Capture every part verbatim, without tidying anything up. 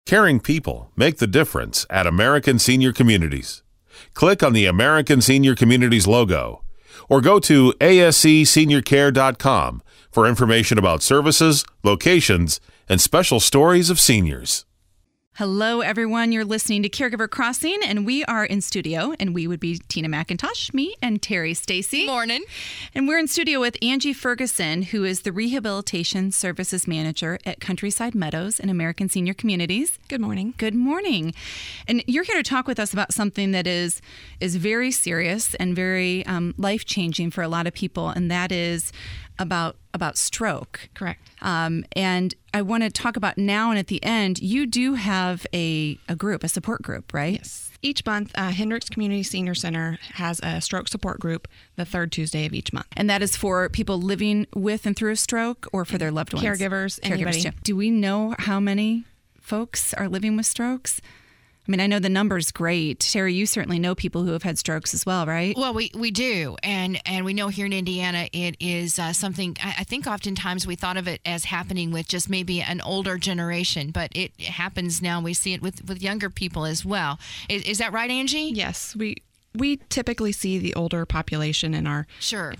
Caring people make the difference at American Senior Communities. Click on the American Senior Communities logo or go to A S C senior care dot com for information about services, locations, and special stories of seniors. Hello, everyone. You're listening to Caregiver Crossing, and we are in studio, and we would be Tina McIntosh, me, and Terry Stacy. Morning. And we're in studio with Angie Ferguson, who is the Rehabilitation Services Manager at Countryside Meadows and American Senior Communities. Good morning. Good morning. And you're here to talk with us about something that is is very serious and very um, life-changing for a lot of people, and that is about about stroke. Correct. Um, and I want to talk about now and at the end, you do have a, a group, a support group, right? Yes. Each month, uh, Hendricks Community Senior Center has a stroke support group the third Tuesday of each month. And that is for people living with and through a stroke or for their loved ones? Caregivers, Caregivers anybody. Too. Do we know how many folks are living with strokes? I mean, I know the number's great. Terry, you certainly know people who have had strokes as well, right? Well, we, we do. And and we know here in Indiana, it is uh, something, I, I think oftentimes we thought of it as happening with just maybe an older generation, but it happens now. We see it with, with younger people as well. Is, is that right, Angie? Yes. We we typically see the older population in our Sure.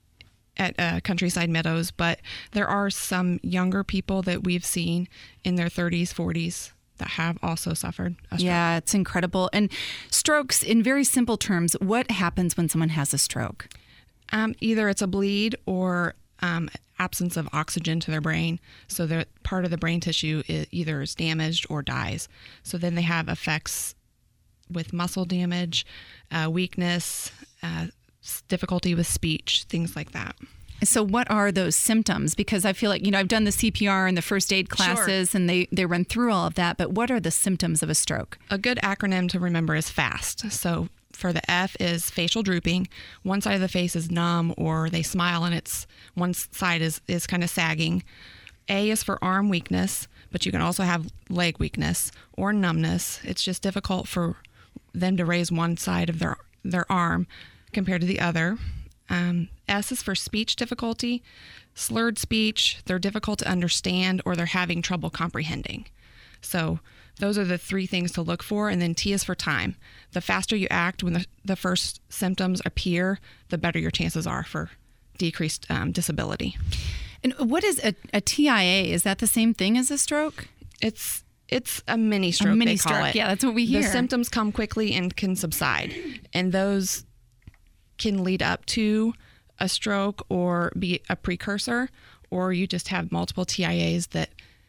at uh, Countryside Meadows, but there are some younger people that we've seen in their thirties, forties that have also suffered a stroke. Yeah, it's incredible. And strokes, in very simple terms, what happens when someone has a stroke? Um, either it's a bleed or um, absence of oxygen to their brain. So that part of the brain tissue is either is damaged or dies. So then they have effects with muscle damage, uh, weakness, uh, difficulty with speech, things like that. So what are those symptoms? Because I feel like, you know, I've done the C P R and the first aid classes Sure. and they, they run through all of that. But what are the symptoms of a stroke? A good acronym to remember is FAST. So for the F is facial drooping. One side of the face is numb or they smile and it's one side is, is kind of sagging. A is for arm weakness, but you can also have leg weakness or numbness. It's just difficult for them to raise one side of their, their arm compared to the other. Um, S is for speech difficulty, slurred speech, they're difficult to understand, or they're having trouble comprehending. So those are the three things to look for. And then T is for time. The faster you act when the, the first symptoms appear, the better your chances are for decreased um, disability. And what is a, a T I A? Is that the same thing as a stroke? It's it's a mini stroke, A mini they call stroke, it. yeah, that's what we hear. The symptoms come quickly and can subside. And those can lead up to a stroke or be a precursor, or you just have multiple T I As that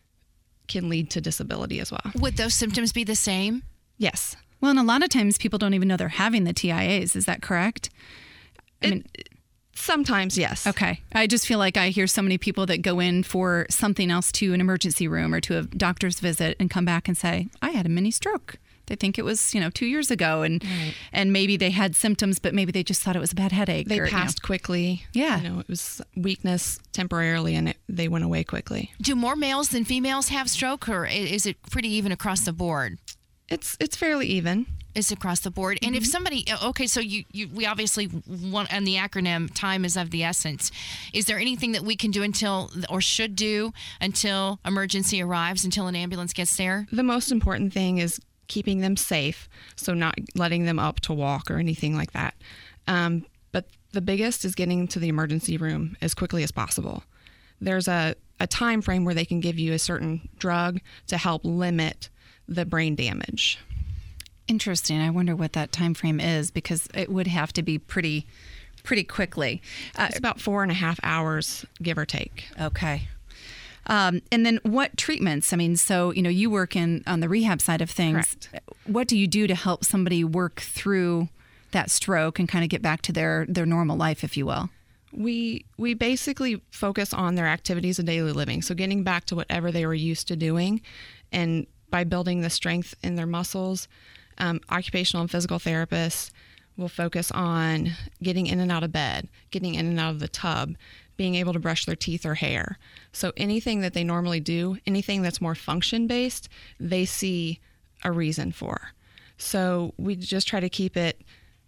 can lead to disability as well. Would those symptoms be the same? Yes. Well, and a lot of times people don't even know they're having the T I As. Is that correct? I It- mean, Sometimes, yes. okay. I just feel like I hear so many people that go in for something else to an emergency room or to a doctor's visit and come back and say, I had a mini stroke. They think it was, you know, two years ago and Right. and maybe they had symptoms, but maybe they just thought it was a bad headache. They or, you know. passed quickly. Yeah. You know, it was weakness temporarily and it, they went away quickly. Do more males than females have stroke, or i- is it pretty even across the board? It's it's fairly even. It's across the board. And if somebody, okay, so you, you we obviously want, and the acronym, time is of the essence. Is there anything that we can do until, or should do until emergency arrives, until an ambulance gets there? The most important thing is keeping them safe, so not letting them up to walk or anything like that. Um, but the biggest is getting to the emergency room as quickly as possible. There's a, a time frame where they can give you a certain drug to help limit the brain damage. Interesting. I wonder what that time frame is because it would have to be pretty pretty quickly. Uh, It's about four and a half hours, give or take. okay. Um, and then what treatments? I mean, so, you know, you work in on the rehab side of things. Correct. What do you do to help somebody work through that stroke and kind of get back to their, their normal life, if you will? We we basically focus on their activities of daily living. So getting back to whatever they were used to doing, and by building the strength in their muscles, um, occupational and physical therapists will focus on getting in and out of bed, getting in and out of the tub, being able to brush their teeth or hair. So anything that they normally do, anything that's more function-based, they see a reason for. So we just try to keep it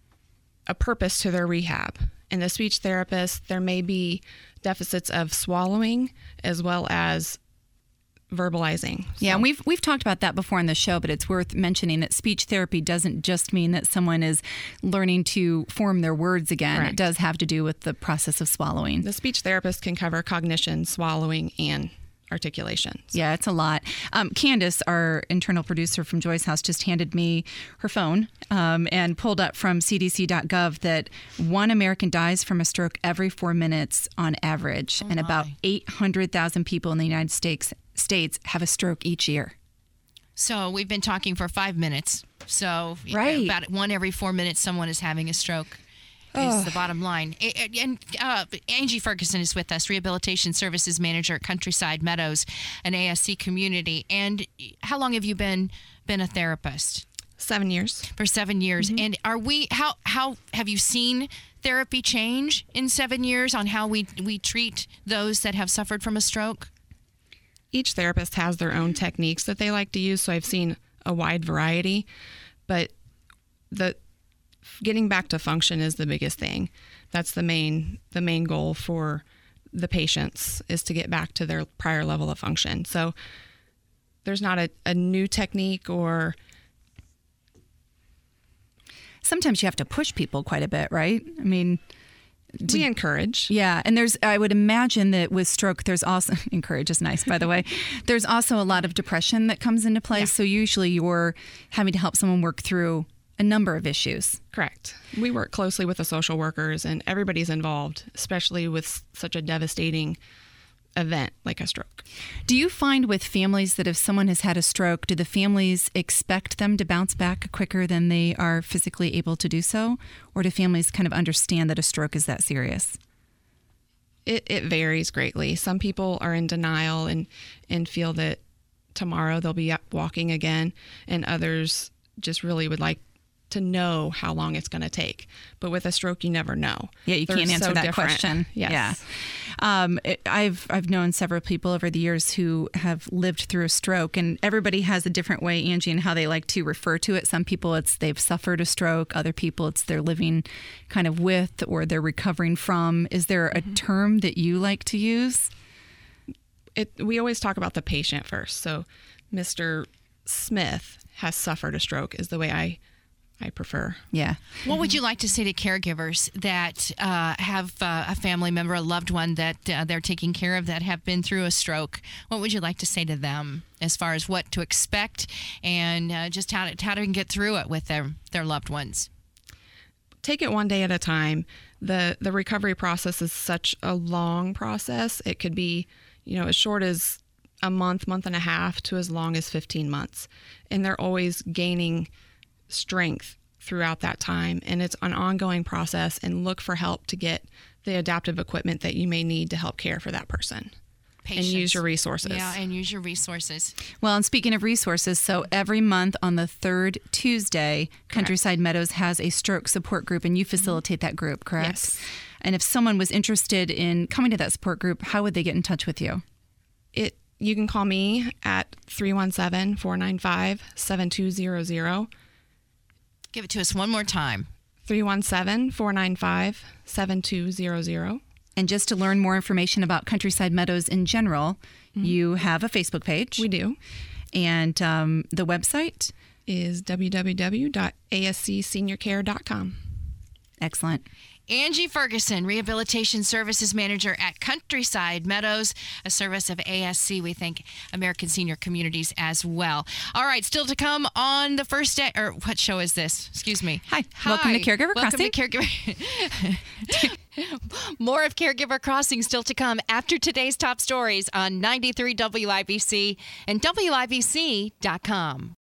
a purpose to their rehab. And the speech therapist, there may be deficits of swallowing as well as verbalizing. Yeah, So- and we've we've talked about that before on the show, but it's worth mentioning that speech therapy doesn't just mean that someone is learning to form their words again. Correct. It does have to do with the process of swallowing. The speech therapist can cover cognition, swallowing, and articulation. So Yeah, it's a lot. Um, Candace, our internal producer from Joy's House, just handed me her phone um, and pulled up from C D C dot gov that one American dies from a stroke every four minutes on average, and about eight hundred thousand people in the United States states have a stroke each year. So we've been talking for five minutes. So you know, Right. about one every four minutes, someone is having a stroke. Is the bottom line. A- a- And uh, Angie Ferguson is with us, Rehabilitation Services Manager at Countryside Meadows, an A S C community. And how long have you been been a therapist? seven years. For seven years. And are we? How how have you seen therapy change in seven years on how we we treat those that have suffered from a stroke? Each therapist has their own techniques that they like to use, so I've seen a wide variety, but the getting back to function is the biggest thing. That's the main the main goal for the patients, is to get back to their prior level of function. So there's not a, a new technique, or Sometimes you have to push people quite a bit, right? I mean, we encourage. yeah, and there's, I would imagine that with stroke, there's also, encourage is nice, by the way, there's also a lot of depression that comes into play. So usually you're having to help someone work through a number of issues. Correct. We work closely with the social workers, and everybody's involved, especially with such a devastating event like a stroke. Do you find with families that if someone has had a stroke, do the families expect them to bounce back quicker than they are physically able to do so? Or do families kind of understand that a stroke is that serious? It, it varies greatly. Some people are in denial and, and feel that tomorrow they'll be up walking again, and others just really would like to know how long it's going to take. But with a stroke, you never know. Yeah, you They're can't answer so that different. question. Yes. Yeah. Um, it, I've I've known several people over the years who have lived through a stroke, and everybody has a different way, Angie, and how they like to refer to it. Some people, it's they've suffered a stroke. Other people, it's they're living kind of with or they're recovering from. Is there a mm-hmm. term that you like to use? It, we always talk about the patient first. So Mister Smith has suffered a stroke is the way I I prefer. Yeah. What would you like to say to caregivers that uh, have uh, a family member, a loved one that uh, they're taking care of that have been through a stroke? What would you like to say to them as far as what to expect and uh, just how to, how to get through it with their, their loved ones? Take it one day at a time. The the recovery process is such a long process. It could be, you know, as short as a month, month and a half to as long as fifteen months. And they're always gaining strength throughout that time, and it's an ongoing process, and look for help to get the adaptive equipment that you may need to help care for that person. Patience. And use your resources. Yeah, and use your resources. Well, and speaking of resources, so every month on the third Tuesday, Countryside Meadows has a stroke support group, and you facilitate that group, correct? Yes. And if someone was interested in coming to that support group, how would they get in touch with you? It you can call me at three one seven, four nine five, seven two zero zero. Give it to us one more time. three one seven, four nine five, seven two zero zero. And just to learn more information about Countryside Meadows in general, mm-hmm. you have a Facebook page. We do. And um, the website is w w w dot a s c senior care dot com. Excellent. Angie Ferguson, Rehabilitation Services Manager at Countryside Meadows, a service of A S C. We thank American Senior Communities as well. All right, still to come on the first day, or what show is this? Excuse me. Hi. Welcome to Caregiver Welcome Crossing. to Caregiver. More of Caregiver Crossing still to come after today's top stories on ninety-three W I B C and W I B C dot com.